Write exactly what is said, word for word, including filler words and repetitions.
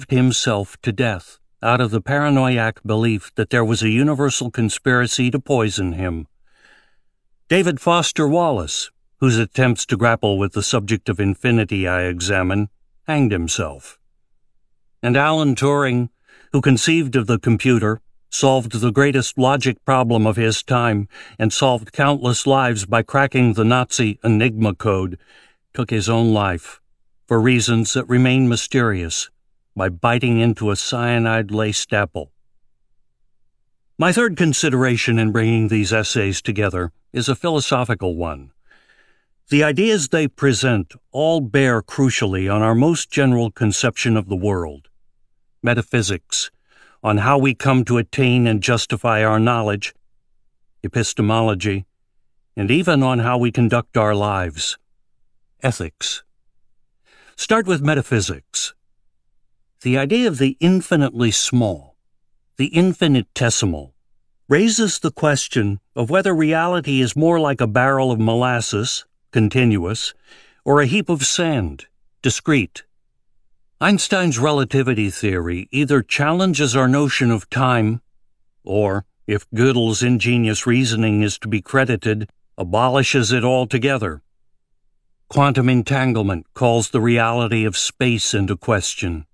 himself to death out of the paranoiac belief that there was a universal conspiracy to poison him. David Foster Wallace, whose attempts to grapple with the subject of infinity I examine, hanged himself. And Alan Turing, who conceived of the computer, solved the greatest logic problem of his time, and solved countless lives by cracking the Nazi Enigma code, took his own life, for reasons that remain mysterious, by biting into a cyanide-laced apple. My third consideration in bringing these essays together is a philosophical one. The ideas they present all bear crucially on our most general conception of the world, metaphysics, on how we come to attain and justify our knowledge, epistemology, and even on how we conduct our lives, ethics. Start with metaphysics. The idea of the infinitely small, the infinitesimal, raises the question of whether reality is more like a barrel of molasses, continuous, or a heap of sand, discrete. Einstein's relativity theory either challenges our notion of time, or, if Gödel's ingenious reasoning is to be credited, abolishes it altogether. Quantum entanglement calls the reality of space into question.